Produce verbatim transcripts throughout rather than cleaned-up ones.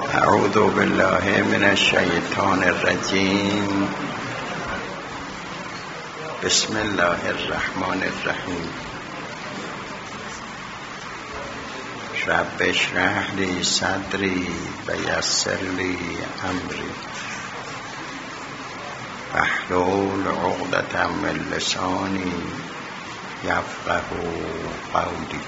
اعوذ بالله من الشیطان الرجیم. بسم الله الرحمن الرحیم. رب اشرح لی صدری و یسر لی امری واحلل عقدة من لسانی یفقهوا قولی.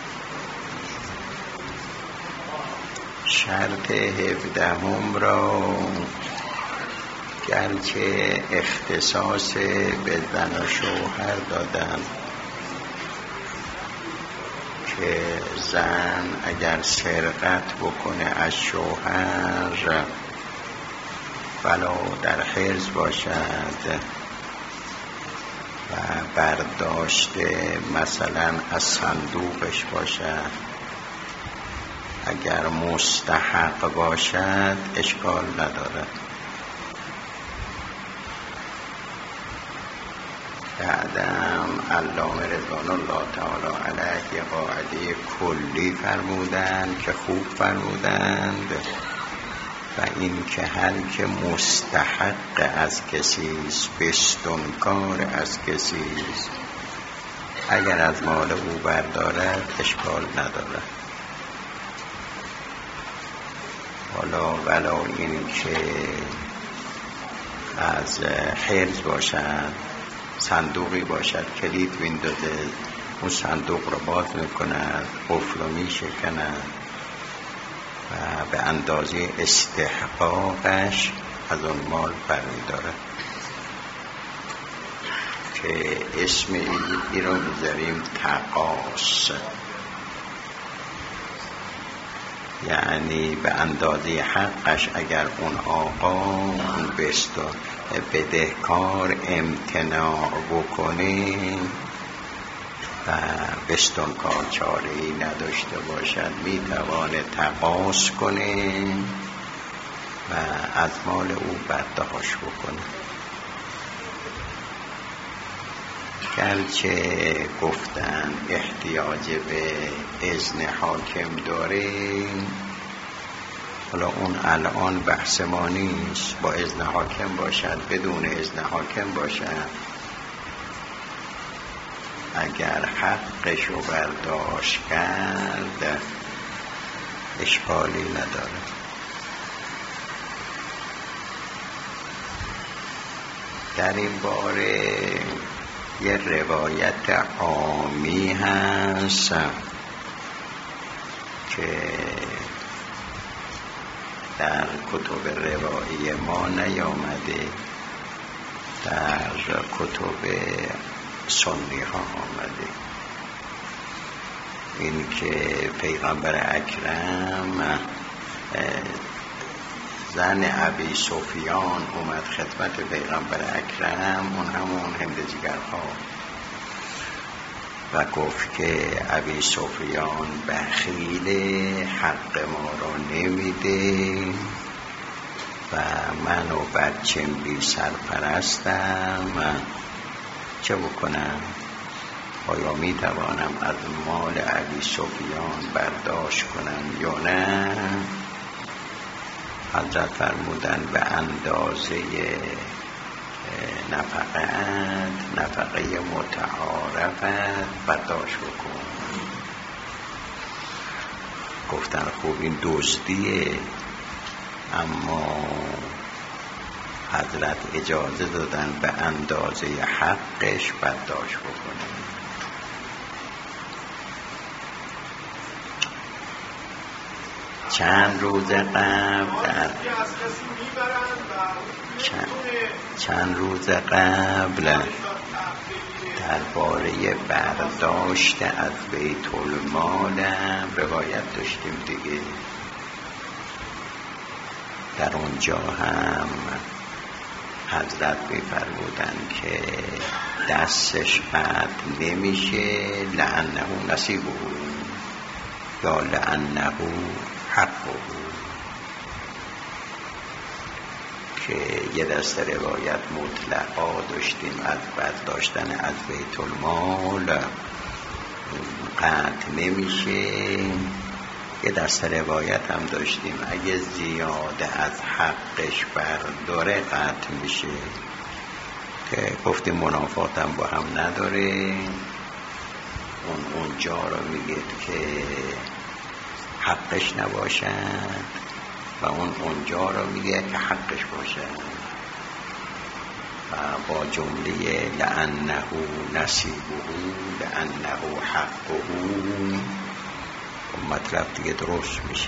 شرط هفدهم را گرچه اختصاص به زن و شوهر دادن که زن اگر سرقت بکنه از شوهر ولو در حرز باشد و برداشته مثلا از صندوقش باشد، اگر مستحق باشد اشکال ندارد. بعدم علامه رضوان الله تعالی علیه قاعده کلی فرمودند که خوب فرمودند و این که هر که مستحق از کسیست، بستانکار از کسیست، اگر از مال او بردارد اشکال ندارد. حالا ولو این که از حرز باشد، صندوقی باشد کلید ویندوزه، اون صندوق رو باز میکند، قفل رو میشکند و به اندازه استحقاقش از اون مال برمیدارد که اسم این رو میذاریم تقاص، یعنی به اندازه حقش اگر اون آقا اون بستان بدهکار امتناع بکنه و بستانکار چاره‌ای نداشته باشد، میتوانه تقاص کنه و از مال او برداشت بکنه. گرچه گفتن احتیاج به اذن حاکم داره، حالا اون الان بحث ما نیست، با اذن حاکم باشد بدون اذن حاکم باشد، اگر حقش رو برداشت کرد اشکالی نداره. در این باره یه روایت عامی هست که در کتب روایی ما نیامده، در کتب سنی ها آمده. این که پیغمبر اکرم زن ابی سفیان اومد خدمت پیغمبر اکرم، اون همون هند جگرها، و گفت که ابی سفیان بخیل، حق ما را نمیده و من و بچم بی سرپرستم، چه بکنم؟ آیا می توانم از مال ابی سفیان برداشت کنم یا نه؟ حضرت فرمودن به اندازه نفقت، نفقه متعارفت برداشت بکن. گفتن خوب این دزدیه، اما حضرت اجازه دادن به اندازه حقش برداشت بکنه. چند روز قبل در چند, چند روز قبل درباره برداشت از بیت المال روایت داشتیم دیگه. در اونجا هم حضرت می‌فرمودن که دستش قطع نمیشه، لعنه نصیبه یا لعنه حقه، که یه دست روایت مطلقا داشتیم از برداشتن از بیت المال قطع نمیشه یه دسته روایت هم داشتیم اگه زیاده از حقش برداره قطع میشه، که گفتیم منافات هم با هم نداره. اون اونجا رو میگه که حقش نباشد و اون اونجا رو میگه که حقش باشد و با جمله لأنه نصیبه لأنه حقه مطلب دیگه درست میشه.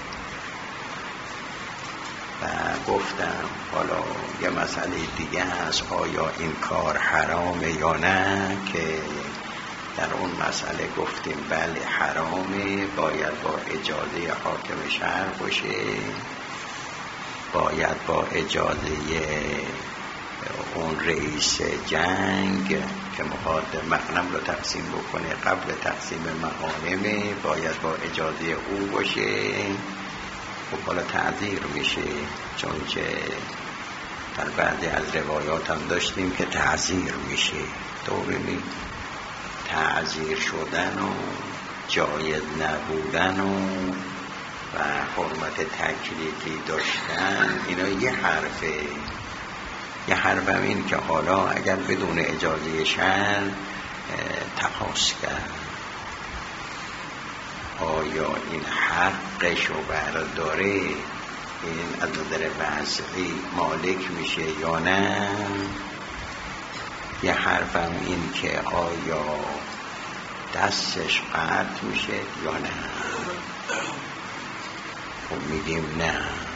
و گفتم حالا یه مسئله دیگه هست، آیا این کار حرامه یا نه، که در اون مسئله گفتیم بله حرامه، باید با اجازه حاکم شهر باشه، باید با اجازه اون رئیس جنگ که میخواد مغنم رو تقسیم بکنه، قبل تقسیم مغانمه باید با اجازه او باشه. خب حالا تعذیر میشه، چون که در بعضی از روایات هم داشتیم که تعذیر میشه. تو ببین تعذیر شدن و جایز نبودن و و حرمت تکلیفی داشتن اینا یه حرفه. یه حرفم این که حالا اگر بدون اجازه شهر تقاضا کرد، آیا این حقش رو برداره، این از نظر وضعی مالک میشه یا نه؟ یه حرفم این که آیا دستش قطع میشه یا نه؟ خب میگیم نه،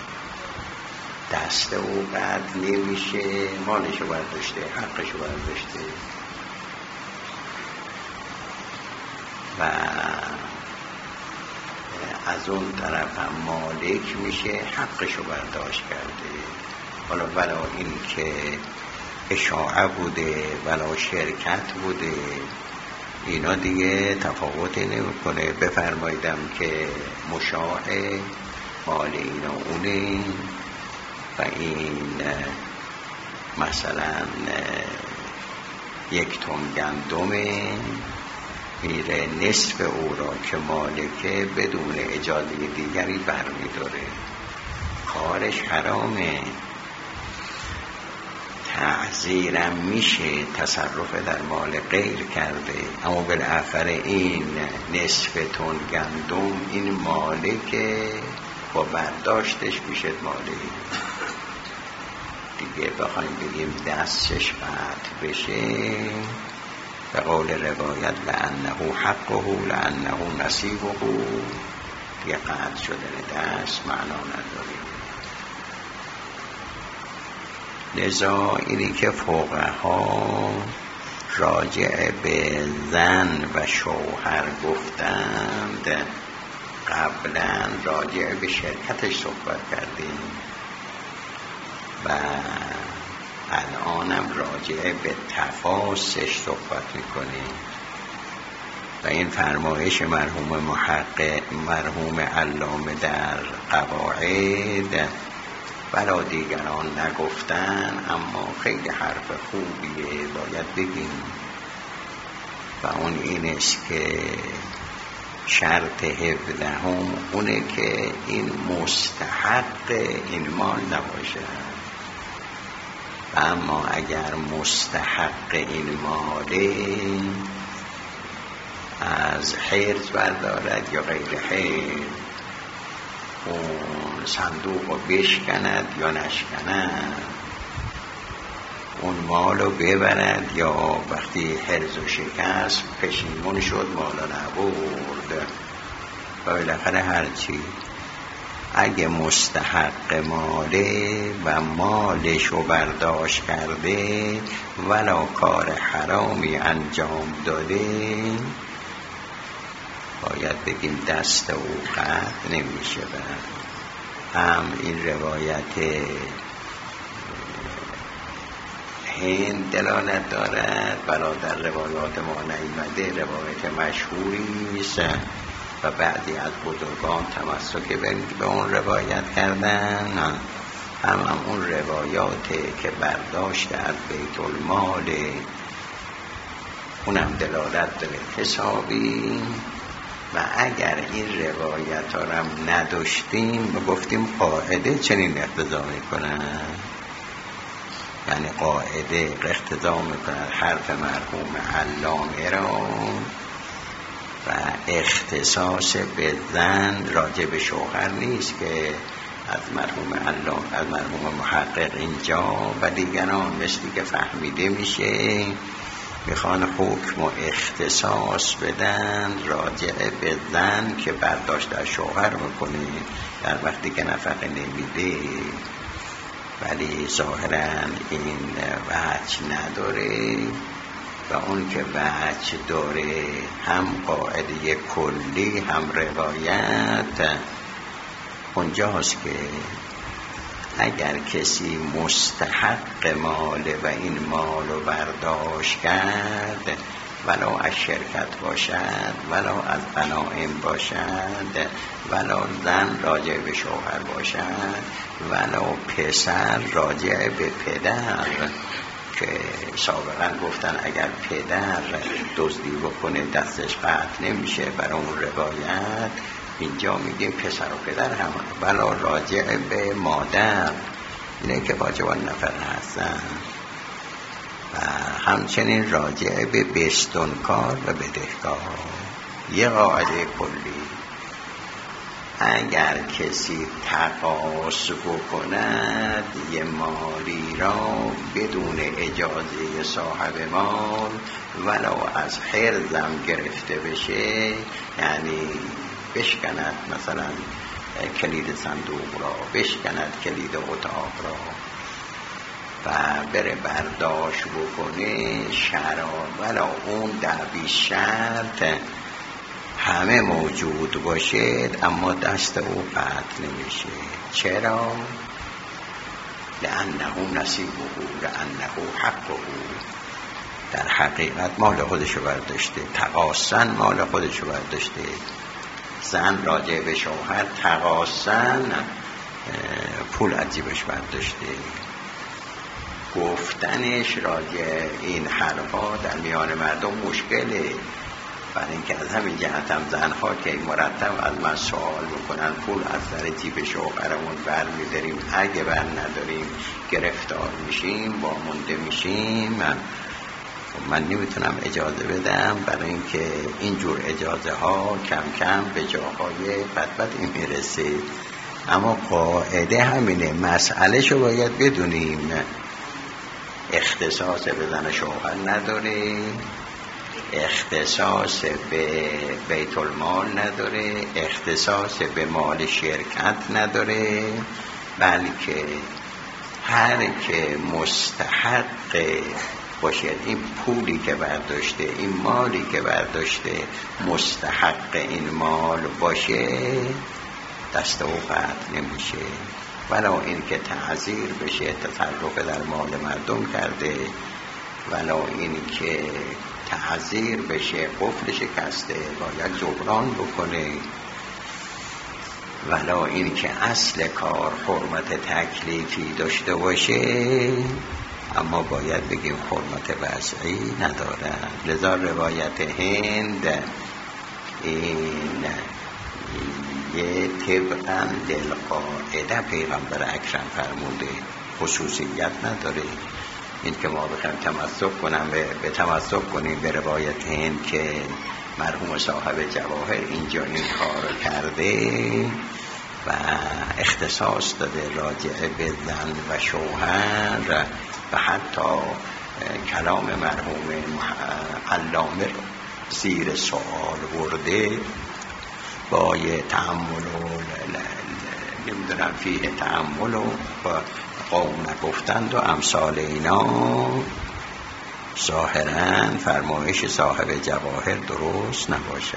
دست او قطع نمیشه، مالشو برداشته، حقشو برداشته و از اون طرف هم مالک میشه، حقشو برداشت کرده. حالا ولا این که اشاعه بوده ولا شرکت بوده، اینا دیگه تفاوتی نمیکنه. بفرمایدم که مشاع مال اینا اونه و این مثلا یک تن گندمه، میره نصف او را که مالکه بدون اجازه دیگری برمیداره، کارش حرامه. تعذیرم میشه، تصرف در مال غیر کرده، اما بالاخره این نصف تن گندم این مالکه، با برداشتش میشه مالک. دیگه بخوایم بگیم دستش قطع بشه، به قول روایت لأنه حقه لأنه نصیبه، دیگه قطع شدن دست معنا نداره. لذا اینی که فقها راجع به زن و شوهر گفتند، قبلا راجع به شرکتش صحبت کردیم و الانم راجع به تفاسش صحبت میکنیم و این فرمایش مرحوم محقق مرحوم علامه در قواعد برا دیگران نگفتن، اما خیلی حرف خوبیه باید بگیم و اون این است که شرط هفدهم اونه که این مستحق این مال نباشه، اما اگر مستحق این ماله از حرز بردارد یا غیر حرز، اون صندوق رو بشکند یا نشکند، اون مال رو ببرد یا وقتی حرز و شکست پشیمون شد مال نبرد و بالاخره هرچی، اگه مستحق ماله و مالش رو برداشت کرده ولا کار حرامی انجام داده، باید بگیم دست او قطع نمیشه. هم این روایت هند دلالت دارد، ولا در روایات ما نیامده، روایت مشهوری است و بعضی از بزرگان تمسک به اون روایت کردن. هم, هم اون روایاته که برداشت از بیت المال، اونم دلالت داره حسابی، و اگر این روایت ها را نداشتیم و گفتیم قاعده چنین اقتضا میکنن، یعنی قاعده اقتضا میکنن حرف مرحوم علامه را و اختصاص به زن راجع به شوهر نیست که از مرحوم علامه، از مرحوم محقق اینجا و دیگران مثلی که فهمیده میشه میخوان حکم و اختصاص بدن راجع به زن که برداشت از شوهر میکنه در وقتی که نفقه نمیده، ولی ظاهرا این وجه نداره و اون که وجه داره هم قاعده کلی هم روایت اونجاست که اگر کسی مستحق ماله و این مال رو برداشت کرد، ولو از شرکت باشد ولو از غنایم باشد ولو زن راجع به شوهر باشد ولو پسر راجع به پدر، که سابقا گفتن اگر پدر دزدی بکنه دستش قطع نمیشه، برای اون روایت اینجا میگیم پسر و پدر هم ولا راجع به مادر، اینه که واجبان نفر هستن و همچنین راجع به بستانکار و بدهکار. یه قاعده کلی، اگر کسی تقاص بکند یه مالی را بدون اجازه صاحب مال ولو از حرزم گرفته بشه، یعنی بشکند مثلا کلید صندوق را، بشکند کلید اتاق را و بره برداشت بکنه شراب ولو اون در بی شرط همه موجود باشد اما دست او قطع نمیشه. چرا؟ لأنه نصیبه، لأنه حقه، در حقیقت مال خودشو برداشته، تقاصن مال خودشو برداشته. زن راجع به شوهر تقاصن پول از جیبش برداشته، گفتنش راجع این حرفا در میان مردم مشکله، برای اینکه از همین جهت هم زنها که مرتب از من سوال بکنن پول از سر جیب شوهرمون بر میداریم، اگه بر نداریم گرفتار میشیم، وامونده میشیم، من, من نمیتونم اجازه بدم، برای اینکه اینجور اجازه ها کم کم به جاهای بدبدی میرسه. اما قاعده همینه، مسئله شو باید بدونیم، اختصاص به زن شوهر نداره، اختصاص به بیت المال نداره، اختصاص به مال شرکت نداره، بلکه هر که مستحق باشه، این پولی که برداشته، این مالی که برداشته مستحق این مال باشه دست او قطع نمیشه، ولو این که تعذیر بشه تصرف در مال مردم کرده، ولو این که تعذیر بشه قفل شکسته باید جبران بکنه، ولو این که اصل کار حرمت تکلیفی داشته باشه اما باید بگیم حرمت وضعی ندارد. لذا روایت هند این یه طبقا للقاعده پیغمبر اکرم فرموده، خصوصیت نداره. این که ما بخوایم تمسک کنم به, به تمسک کنیم به روایت هند که مرحوم صاحب جواهر اینجا این کار کرده و اختصاص داده راجع به زن و شوهر و حتی کلام مرحوم علامه زیر سوال برده با یه تأمل و نمیدونم فیه تأمل و قوم نگفتند و امثال اینا، ظاهرا فرمایش صاحب جواهر درست نباشه.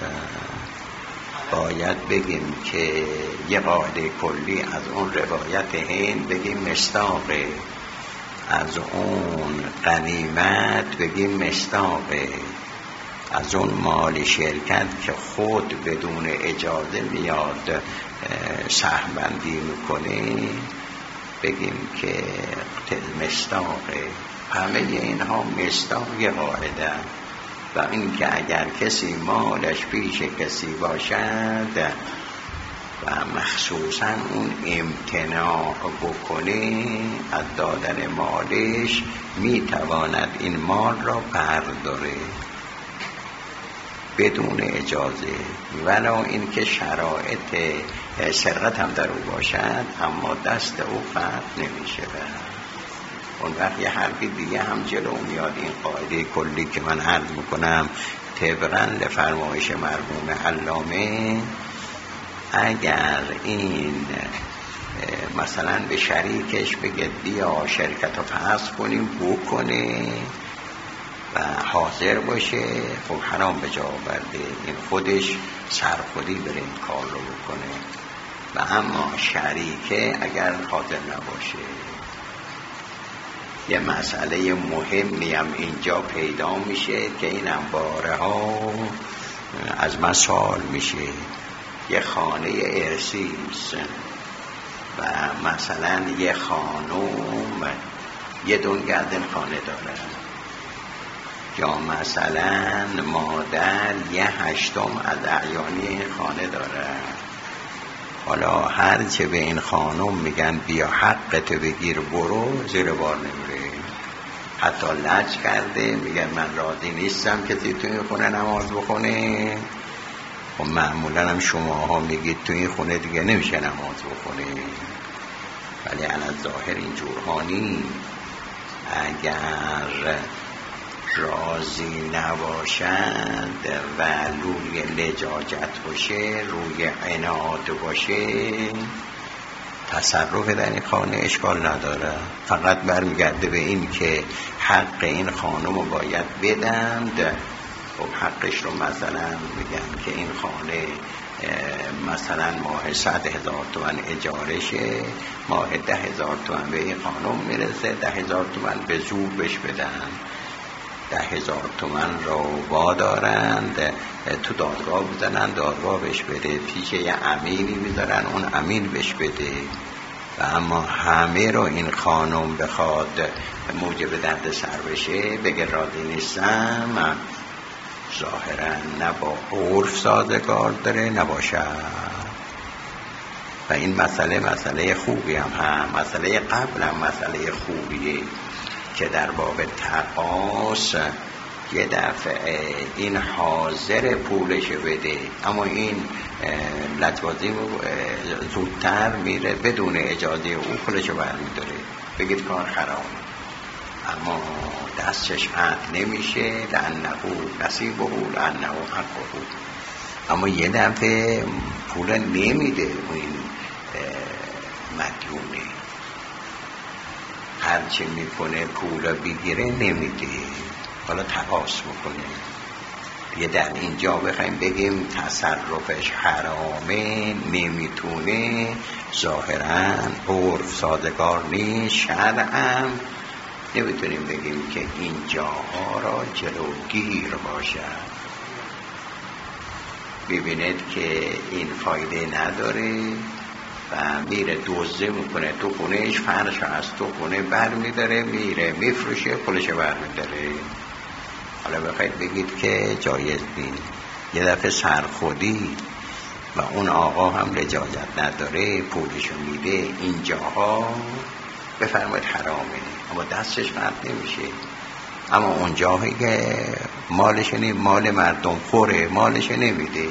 باید بگیم که یه قاعده کلی از اون روایت هند بگیم مصداقه، از اون غنیمت بگیم مصداقه، از اون مال شرکت که خود بدون اجازه میاد سهم بندی میکنه بگیم که مصداقه. همه اینها مصداق قاعده و این که اگر کسی مالش پیش کسی باشد و مخصوصا اون امتناع بکنه از دادن مالش، میتواند این مال را برداره بدون اجازه، ولو این که شرایط سرقت هم در او باشد، اما دست او فرد نمیشه. اون وقت یه حرفی دیگه هم جلو میاد، این قاعده کلی که من عرض میکنم طبقاً لفرمایش مرحوم علامه، اگر این مثلا به شریکش بگه بیا شرکت رو فسخ کنیم بکنه و حاضر باشه، خب حرام به جا آورده، این خودش سرخودی بره این کار رو بکنه. و اما شریکه اگر حاضر نباشه، یه مسئله مهمی هم اینجا پیدا میشه که این هم باره ها از من سوال میشه. یه خانه ارثی است و مثلا یه خانوم یه دونگردن خانه داره، یا مثلا مادر یه هشتم از اعیانی این خانه داره. حالا هر چه به این خانم میگن بیا حقت بگیر برو، زیر بار نمیره. حتی لج کرده میگن من راضی نیستم کسی تو این خونه نماز بخونه. و معمولا هم شما ها میگید تو این خونه دیگه نمیشه نماز بخونه، ولی علی ظاهر این جورها نیست. اگر راضی نباشد و روی لجاجت باشه، روی عناد باشه، تصرف در این خانه اشکال نداره، فقط برمیگرده به این که حق این خانم رو باید بدند. خب حقش رو مثلا میگن که این خانه مثلا ماه صد هزار تومن اجارشه، ماه ده هزار تومن به این خانم میرسه، ده هزار تومن به زور بهش بدن، ده هزار تومن رو وادارند تو دادگاه بزنن، دادگاه بهش بده، پیش یه امینی میذارن اون امین بهش بده. و اما همه رو این خانم بخواد موجب درد سر بشه، بگه راضی نیستم، ظاهرا نه با عرف سازگار داره نه با شرع. و این مسئله مسئله خوبی هم هم مسئله قبل هم مسئله خوبیه که در باب تقاص یه دفعه این حاضر پولش بده، اما این لطوازی زودتر میره بدون اجازه او پولش برمیداره، بگید کار خرابه، اما دستش قطع نمیشه، لأنه نصیبه لأنه حقه. اما یه دفعه پول نمیده این مدیونه، هرچی میکنه پول بگیره نمیده، حالا تقاص میکنه. یه در اینجا بخوایم بگیم تصرفش حرامه، نمیتونه، ظاهرا عرف سازگار نیست، شرعاً نمیتونیم بگیم که این جاها را جلوگیر باشد. ببینید که این فایده نداره و میره دوزه میکنه تو خونهش، فرش از تو خونه بر میداره، میره میفروشه، پولش بر میداره. حالا بخواید بگید که جایز نیست، یه دفعه سرخودی و اون آقا هم لجاجت نداره، پولشو میده، این جاها بفرمایید حرامه، اما دستش فرد نمیشه. اما اون جاهایی که مالش نمی مال مردم خوره، مالش نمیده،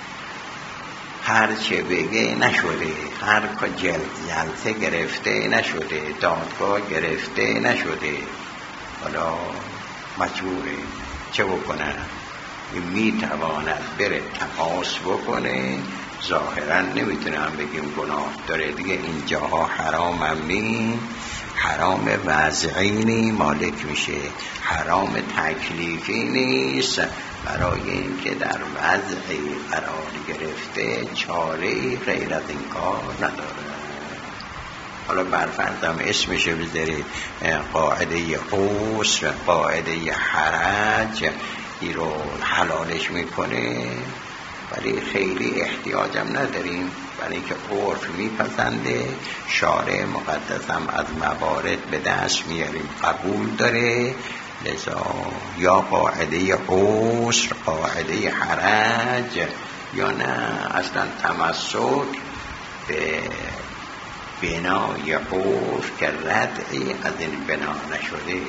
هر چه بگه نشده، هر که جلد جلسه گرفته نشده، دادگاه گرفته نشده، حالا مجبوره چه بکنه؟ میتواند بره تقاص بکنه، ظاهرا نمیتونه هم بگیم گناه داره دیگه، این جاها حرام هم نی، حرام وضعی مالک میشه، حرام تکلیفی نیست، برای اینکه در وضعی قرار گرفته چاره غیر از این کار نداره. حالا برفردم اسمشو بذارید قاعده عسر، قاعده حرج، ای رو حلالش میکنه، ولی خیلی احتیاجم نداریم، برای اینکه عرف میپسنده، شارع مقدس هم از موارد به دست میاریم قبول داره، لذا یا قاعده عسر، قاعده حرج، یا نه اصلا تمسک به بنای عرف که ردعی از این بنا نشده.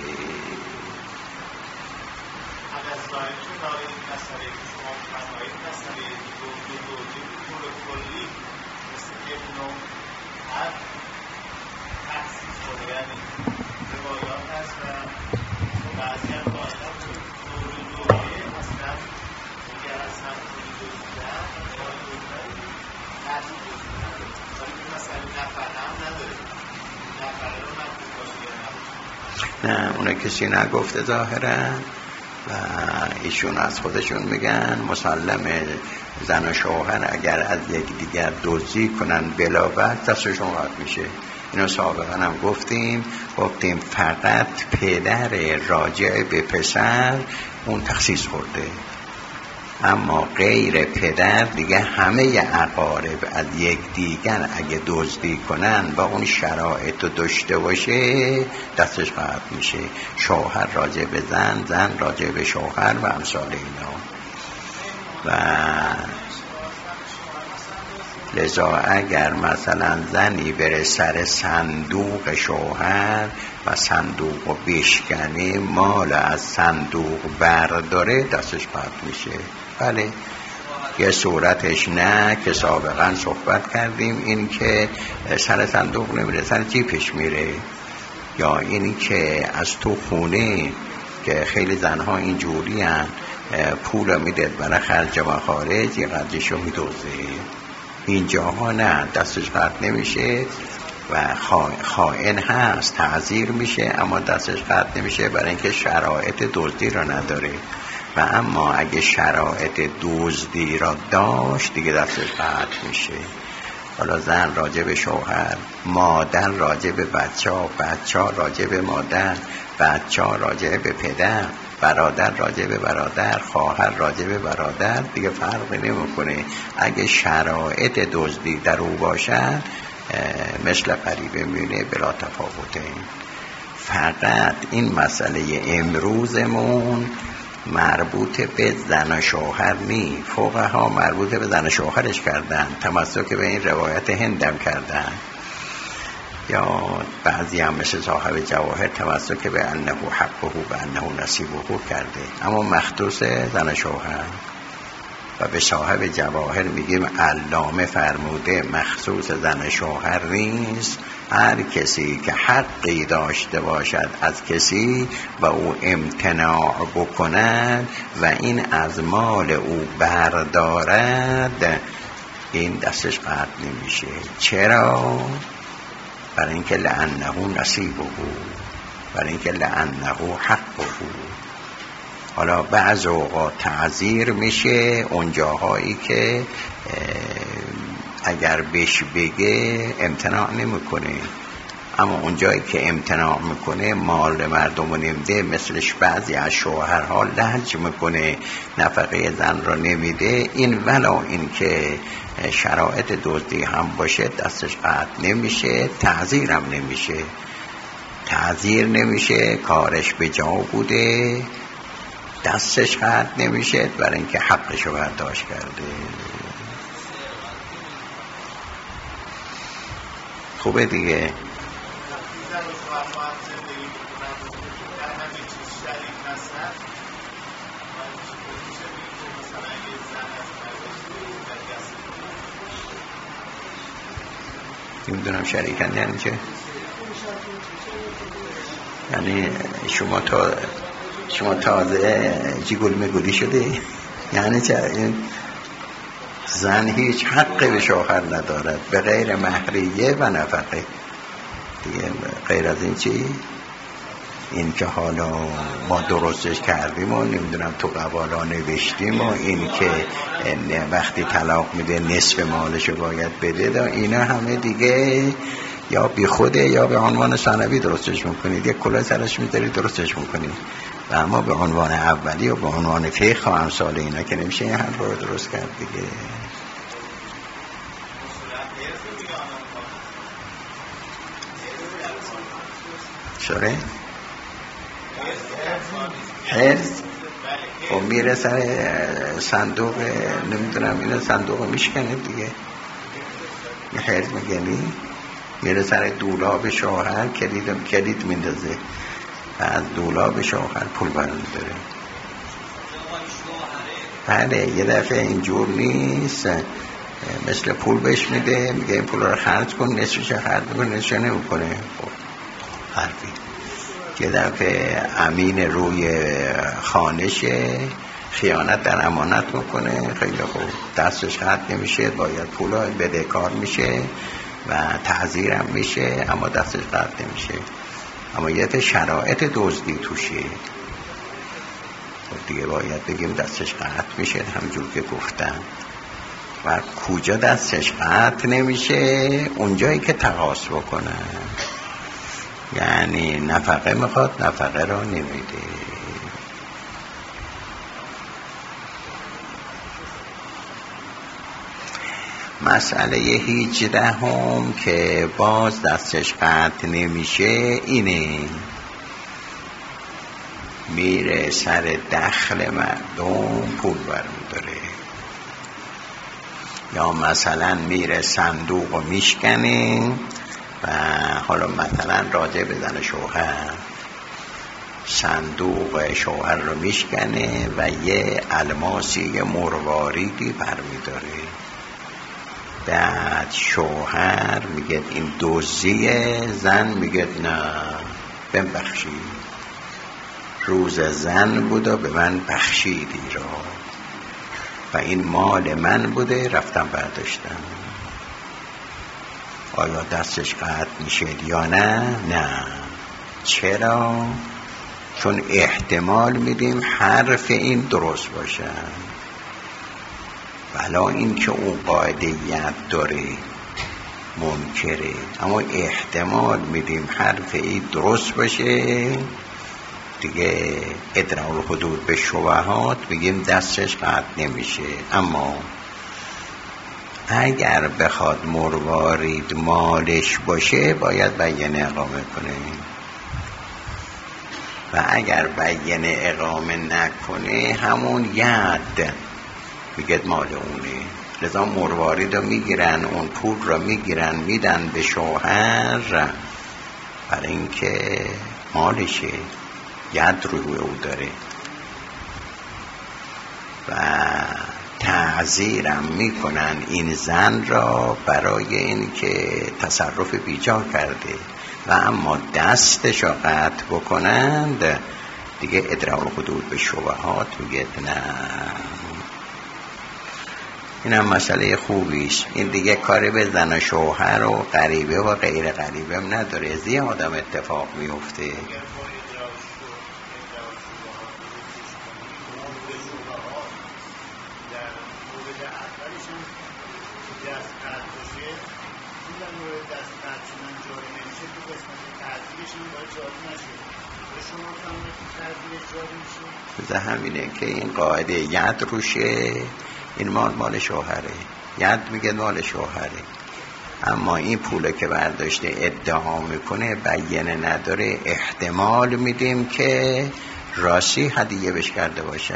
نه اونه کسی نگفته ظاهرا و ایشون از خودشون میگن مسلمه زن و شوهر اگر از یک دیگر دزدی کنن بلا بعد دستشون قطع میشه. اینو سابقا هم گفتیم گفتیم فقط پدر راجع به پسر اون تخصیص خورده، اما غیر پدر دیگه همه اقارب از یک دیگر اگه دزدی کنن و اون شرایط رو داشته باشه دستش قطع میشه. شوهر راجع به زن، زن راجع به شوهر و امثال اینا. و لذا اگر مثلا زنی بره سر صندوق شوهر و صندوق رو بشکنه، مال از صندوق برداره، دستش قطع میشه. بله یه صورتش نه که سابقا صحبت کردیم، این که سر صندوق نمیره، سر جیبش میره، یا این که از تو خونه که خیلی زنها اینجوری هن پول میده برای خرج و خارج یه قدرشو میدوزه. اینجاها نه، دستش قطع نمیشه و خائن هست تعذیر میشه اما دستش قطع نمیشه برای اینکه شرایط دزدی را نداره. و اما اگه شرایط دزدی را داشت دیگه دستش قطع میشه. حالا زن راجع به شوهر، مادر راجع به بچه ها، بچه ها راجع به مادر، بچه ها راجع به پدر، برادر راجع به برادر، خواهر راجع به برادر، دیگه فرقی نمیکنه. اگه شرایط دزدی در او باشد مثل قریبه میونه بلا تفاوته. فقط این مسئله امروزمون مربوط به زن و شوهر نی. فقها مربوط به زن و شوهرش کردن، تمسک به این روایت هندم کردن، یا بعضی هم مثل صاحب جواهر تمسک به انه حقه و انه نصیبه کرده، اما مختص زن و شوهر. و به صاحب جواهر میگیم علامه فرموده مخصوص زن شوهر نیست، هر کسی که حقی داشته باشد از کسی و او امتناع بکند و این از مال او بردارد، این دستش قطع نمیشه. چرا؟ برای اینکه لعنه نصیبه، برای اینکه لعنه حقه. حالا بعض اوقات تعذیر میشه اونجاهایی که اگر بهش بگه امتناع نمیکنه، اما اونجایی که امتناع میکنه مال مردم رو نمیده، مثلش بعضی از شوهرها لج میکنه نفقه زن رو نمیده، این ولا این که شرایط دزدی هم باشه دستش قطع نمیشه، تعذیر هم نمیشه. تعذیر نمیشه، کارش به جا بوده، دستش قطع نمیشه برای اینکه حقشو برداشت کرده. خوبه دیگه. نمیدونم شریکن یعنی چه؟ یعنی شما تا شما تازه جیگل میگولی شده؟ یعنی چه؟ این زن هیچ حقی به شوهر ندارد به غیر مهریه و نفقه دیگه. غیر از این چی؟ این که حالا ما درستش کردیم و نمیدونم تو قوالا نوشتیم و این که وقتی طلاق میده نصف مالشو باید بده دا، اینا همه دیگه یا بی خوده یا به عنوان ثانوی درستش میکنید، یک کلاه سرش میذارید درستش میکنید، و اما به عنوان اولی و به عنوان فقه و امثال اینا که نمیشه این حرف رو درست کرد دیگه. شره؟ حرز و میره سر صندوق، نمیدونم اینو صندوق میشکنه دیگه، حرز میگنی، میره سر دولاب شوهر، کلید کلید میندازه و از دولاب شوهر پول برمی‌داره. بله یه دفعه اینجور نیست، مثل پول بهش میده، میگه این پول رو خرج کن، نصفش خرج کن، نصفش نمیکنه. خب حرفی. یه دفعه امین روی خانشه، خیانت در امانت میکنه، خیلی خوب، دستش خرج نمیشه، باید پولا بدهکار میشه و تعذیرم میشه، اما دستش خرج نمیشه. اما یه دفعه شرایط دزدی توشه، دیگه باید بگیم دستش قطع میشه، همجور که گفتم. و کجا دستش قطع نمیشه؟ اونجایی که تقاص بکنه، یعنی نفقه میخواد، نفقه را نمیده. مسئله هجدهم که باز دستش قطع نمیشه اینه، میره سر دخل مردم پول برمیداره، یا مثلا میره صندوق رو میشکنه و حالا مثلا راجع به زن شوهر، صندوق شوهر رو میشکنه و یه الماسی، یه مرواریدی برمیداره. بعد شوهر میگه این دزدیه، زن میگه نه ببخشید، روز زن بود و به من بخشیدی را و این مال من بوده، رفتم برداشتم. آیا دستش قطع میشه یا نه؟ نه. چرا؟ چون احتمال میدیم حرف این درست باشه، ولا این که اون قاعدیت داره منکره، اما احتمال میدیم حرف این درست باشه دیگه. ادراء الحدود به شبهات بگیم دستش قطع نمیشه. اما اگر بخواد مروارید مالش باشه باید بیانه اقامه کنه، و اگر بیانه اقامه نکنه همون ید میگه مال اونه. لذا مروارید رو میگیرن، اون پول رو میگیرن میدن به شوهر برای اینکه مالشه، ید روی او داره، و تعذیرم میکنن این زن را برای اینکه تصرف بیجا کرده، و اما دستش را قطع بکنند دیگه ادراء الحدود به شبهات میگه نه. این هم مسئله خوبیست. این دیگه کاری به زن و شوهر و غریبه و غیر غریبه هم نداره، زیاد هم اتفاق میفته. بذار همینه که این قاعده ید روشه، این مال مال شوهره، ید میگه مال شوهره، اما این پوله که برداشته ادعا میکنه بیانه نداره، احتمال میدیم که راستی هدیه بهش کرده باشه.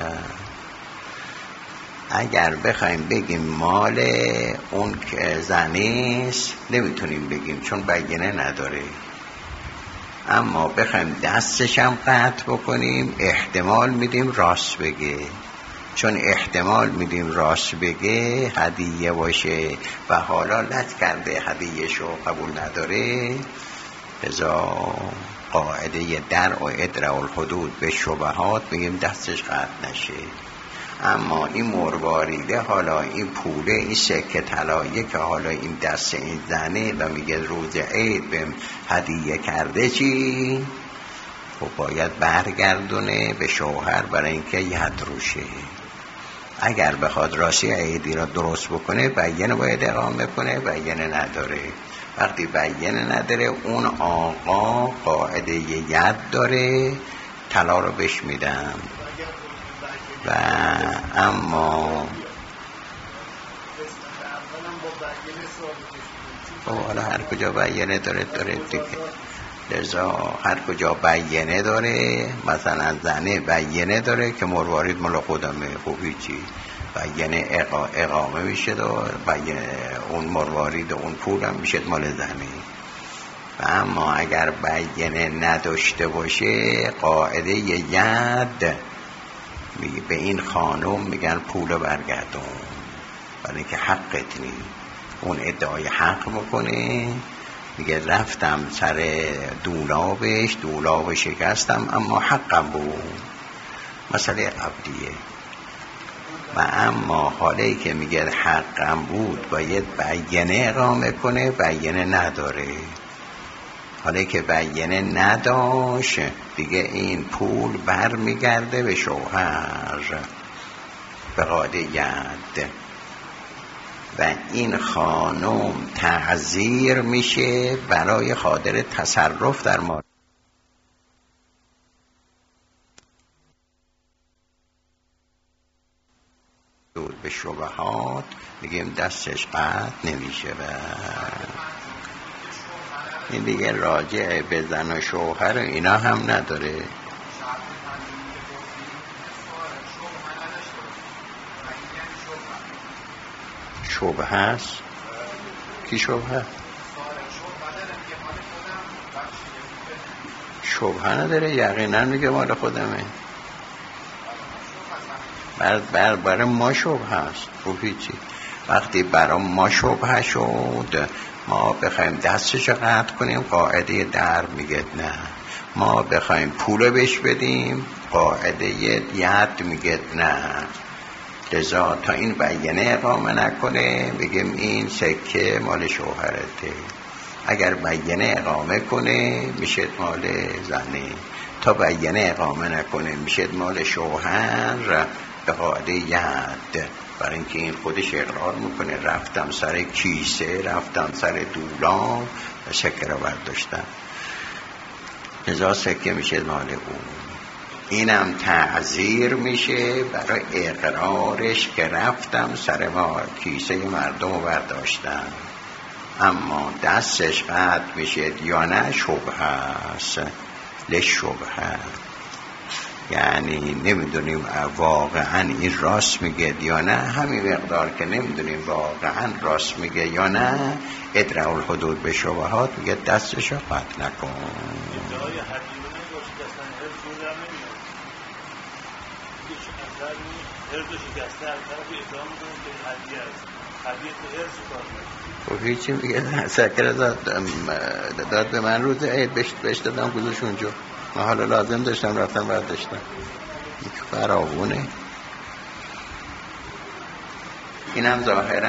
اگر بخوایم بگیم مال اون که زنیست نمیتونیم بگیم چون بیانه نداره، اما بخوایم دستش هم قطع بکنیم احتمال میدیم راست بگه، چون احتمال میدیم راست بگه هدیه باشه و حالا لط کرده هدیه شو قبول نداره. لذا قاعده درع و ادراء الحدود به شبهات بگیم دستش قطع نشه. اما این مرواریده، حالا این پوله، این سکه طلایه که حالا این دست این زنه و میگه روز عید بهم هدیه کرده چی؟ خب باید برگردونه به شوهر برای اینکه ید روشه. اگر بخواد راستی عیدی را درست بکنه بیانه باید اقامه کنه، بیانه نداره. وقتی بیانه نداره اون آقا قاعده ید داره، طلا رو بهش میدن. و اما خب حالا هر کجا بیانه داره داره دیگه. لذا هر کجا بیانه داره، مثلا زنه بیانه داره که مروارید مال خودمه، خب هیچی، بیانه اقا اقامه میشه دار، اون مروارید اون پول هم میشه مال زنه. و اما اگر بیانه نداشته باشه، قاعده ید میگه به این خانم میگن پول برگردون، برای اینکه حقت نی. اون ادعای حق میکنه، میگه رفتم سر دولابش، دولاب شکستم اما حقم بود، مسئله قبلیه. و اما حالی که میگه حقم بود باید بیانه اقامه کنه، بیانه نداره. حالی که بیانه نداشت دیگه این پول بر میگرده به شوهر به قاعده ید. و این خانم تعزیر میشه برای خاطر تصرف در مال. دور به شبهات میگیم دستش قطع نمیشه. و این دیگه راجع به زن و شوهر اینا هم نداره. شبه هست؟ کی شبه هست؟ شبه نداره، یقینا میگه مال خودمه. بر بر برای ما شبه هست. خب هیچی، وقتی برای ما شبه شد ما بخوایم دستش قطع کنیم، قاعده در میگه نه. ما بخوایم پول بهش بدیم، قاعده ید میگه نه. لذا تا این بیانه اقامه نکنه بگیم این سکه مال شوهرته. اگر بیانه اقامه کنه میشه مال زنه، تا بیانه اقامه نکنه میشه مال شوهر به قاعده ید. برای اینکه این خودش اقرار میکنه رفتم سر کیسه، رفتم سر دولاب و سکه رو برداشتم، لذا سکه میشه مال اون. اینم تعزیر میشه برای اقرارش که رفتم سر ما کیسه مردم رو برداشتم. اما دستش قطع میشه یا نه، شبه هست، لشبه. یعنی نمیدونیم واقعا این راست میگه یا نه، همین مقدار که نمیدونیم واقعا راست میگه یا نه، ادرع الحدود به شبهات میگه دستش رو قطع نکن. و هیچی میگه سکر داد به من روز عید بهش دادم گذاشت اونجا، من حالا لازم داشتم رفتم برداشتم. فراوونه. اینم ظاهرا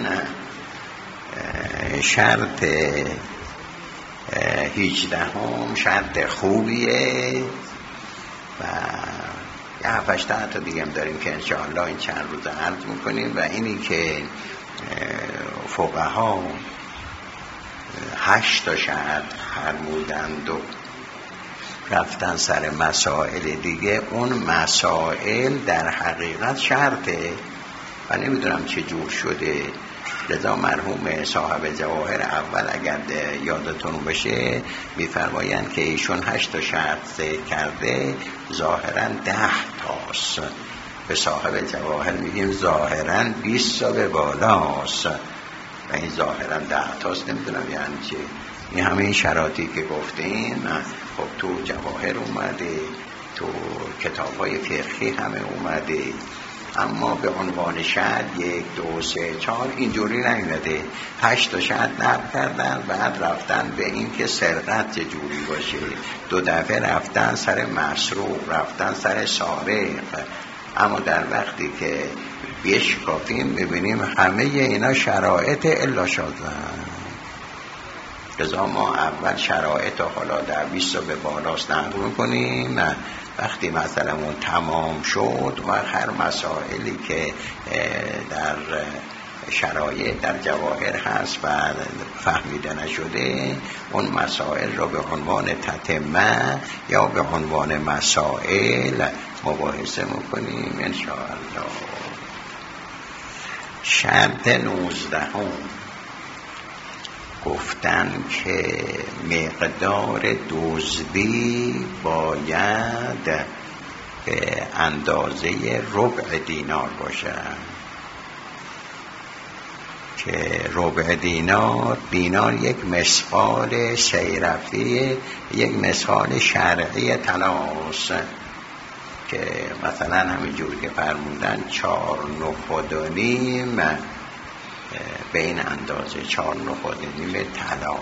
شرط هیچدهم شرط خوبیه. و یه هفتش تا دیگه هم داریم که انشاءالله این چند روز عرض میکنیم. و اینی که فقها هشت تا شرط فرمودند و رفتن سر مسائل دیگه، اون مسائل در حقیقت شرطه و نمیدونم چه جور شده. لذا مرحوم صاحب جواهر اول اگر یادتون بشه میفرمایند که ایشون هشت تا شرط ذکر کرده، ظاهرا ده تاست. به صاحب جواهر میگیم ظاهرا بیست تا به بالاست و این ظاهرا ده تاست. نمیدونم یعنی چه. این همه این شراطی که گفتیم خب تو جواهر اومده، تو کتاب‌های فقهی همه اومده، اما به عنوان شرط یک دو سه چهار اینجوری نیومده. هشت تا شرط نقل کردن، بعد رفتن به این که سرقت چه جوری باشه، دو دفعه رفتن سر مسروق، رفتن سر سارق. اما در وقتی که بشکافیم میبینیم همه اینا شرایط الا شازن. لذا ما اول شرایط حالا در بیست به بالاست نقل میکنیم. وقتی مثلا اون تمام شد و هر مسائلی که در شرایط در جواهر هست و فهمیده نشده، اون مسائل را به عنوان تتمه یا به عنوان مسائل مباحثه میکنیم انشاءالله. شرط نوزدهم گفتن که مقدار دزدی باید به اندازه ربع دینار باشد، که ربع دینار دینار یک مثقال صیرفی، یک مثقال شرعی طلاست، که مثلا همینجور که فرمودن چهار نخود و نیم به این اندازه، چهار نخود و نیم طلا.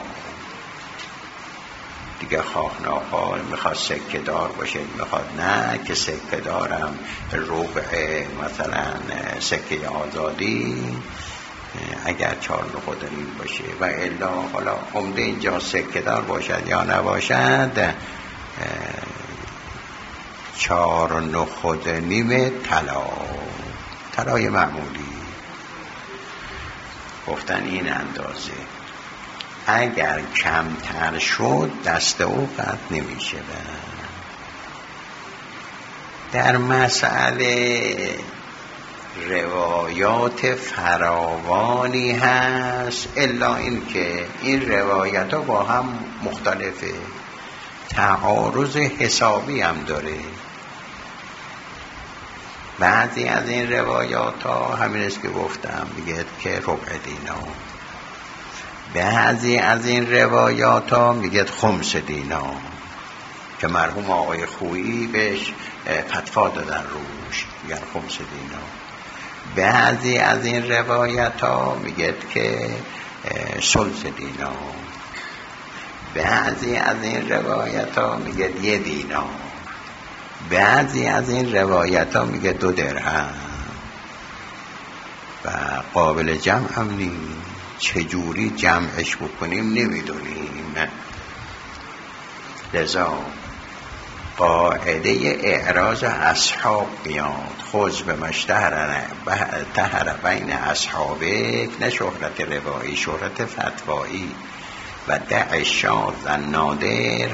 دیگه خواه ناخواه میخواد سکه دار باشه، میخواد نه، که سکه دارم ربع مثلا سکه آزادی اگر چهار نخود و نیم باشه، و الا حالا عمده اینجا سکه دار باشد یا نباشد، چهار نخود و نیم طلا، طلای معمولی. گفتن این اندازه اگر کمتر شد دست او قطع نمیشه. در مسئله روایات فراوانی هست، الا این که این روایت ها با هم مختلفه، تعارض حسابی هم داره. بعضی از این روایات ها همین است که گفتم، میگه که ربع دینار. بعضی از این روایات ها میگه خمس دینار، که مرحوم آقای خویی بهش فتوا دادن روش، میگن خمس دینار. بعضی از این روایت ها میگه که ثلث دینار. بعضی از این روایت ها میگه یه دینار. بعضی از این روایت ها میگه دو درهم. و قابل جمع هم نیم، چجوری جمعش بکنیم نمیدونیم. لذا قاعده اعراض اصحاب میاد، خذ به مشتهر تهر بین اصحابک، نه شهرت روایی، شهرت فتوایی. و دع شاذ النادر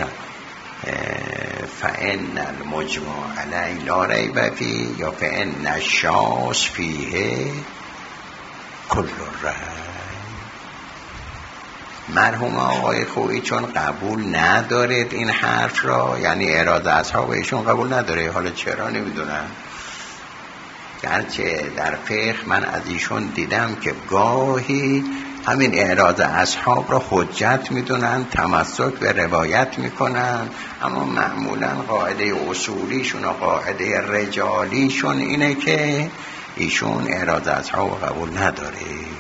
فان المجمع علی لا ریب فیه، یا فان الشاذ فیه کل الرأی. مرحوم آقای خویی چون قبول ندارد این حرف را، یعنی اعراض اصحاب ایشون قبول نداره، حالا چرا نمیدونم، گرچه در فقه من از ایشون دیدم که گاهی همین اعراض اصحاب را حجت میدونن، تمسک به روایت میکنن، اما معمولا قاعده اصولیشون و قاعده رجالیشون اینه که ایشون اعراض اصحاب قبول نداره.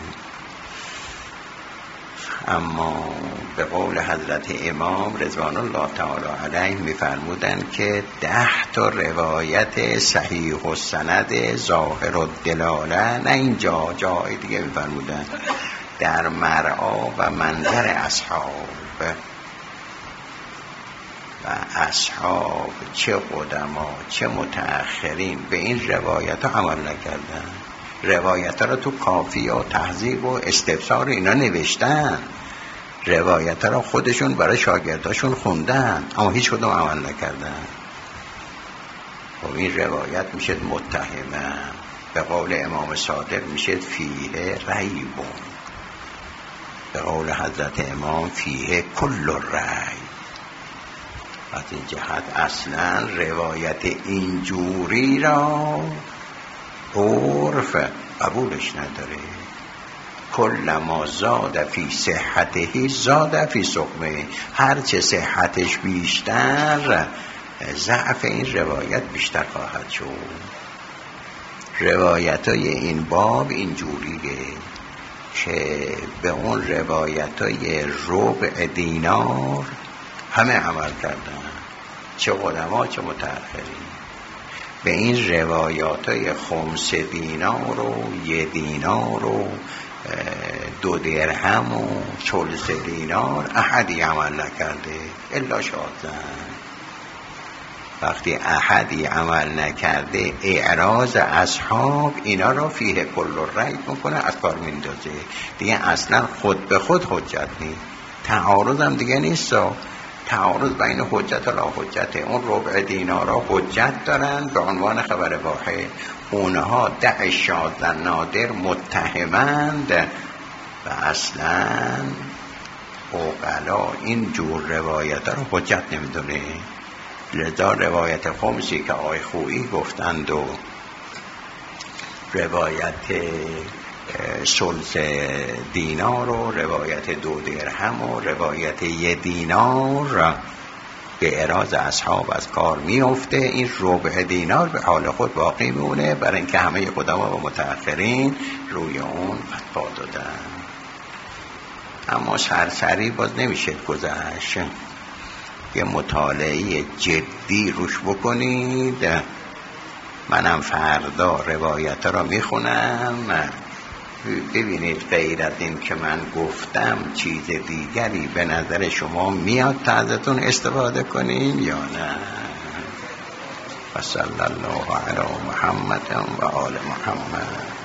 اما به قول حضرت امام رضوان الله تعالی علیه میفرمودن که ده تا روایت صحیح و سند ظاهر و دلاله، نه اینجا، جای دیگه میفرمودن، در مرعا و منظر اصحاب. و اصحاب چه قدما چه متأخرین به این روایت ها عمل نکردن. روایت ها را تو کافی و تهذیب و استفسار اینا نوشتن، روایت ها را خودشون برای شاگرداشون خوندن، اما هیچ کدوم عمل نکردن. و این روایت میشه متهمه، به قول امام صادق میشه فیه ریبون، به قول حضرت امام فیه کل الرأی. از این جهت اصلا روایت اینجوری را عرف قبولش نداره. کل ما زاد فی صحته زاد فی سقمه، هر چه صحتش بیشتر ضعف این روایت بیشتر خواهد شد. روایت های این باب اینجوریه که به اون روایت های ربع دینار همه عمل کردن، چه قدما چه متأخرین. به این روایات های خمس دینار و یه دینار و دو درهم و ثلث دینار احدی عمل نکرده الا شاذن. وقتی احدی عمل نکرده اعراض اصحاب اینا را فیه کل الرأی میکنه، از کار میندازه دیگه، اصلا خود به خود حجت نیست. تعارض هم دیگه نیست، تعارض بین حجت و لا حجت. اون ربع دینارا حجت دارن به عنوان خبر واحد، اونها دع شاذ نادر متهمند و اصلا عقلا این جور روایت رو حجت نمیدونه. لذا روایت خمسی که آقای خویی گفتند و روایت ثلث دینار و روایت دو درهم و روایت یه دینار به اراز اصحاب از کار میفته. این ربع دینار به حال خود باقی میمونه، برای اینکه همه قدما و متأخرین روی اون فتوا دادن. اما سرسری باز نمیشه گذشت، یه مطالعه جدی روش بکنید. منم فردا روایت را میخونم، ببینید غیر از این که من گفتم چیز دیگری به نظر شما میاد تا ازتون استفاده کنیم یا نه. و صلی الله علی محمد و آل محمد.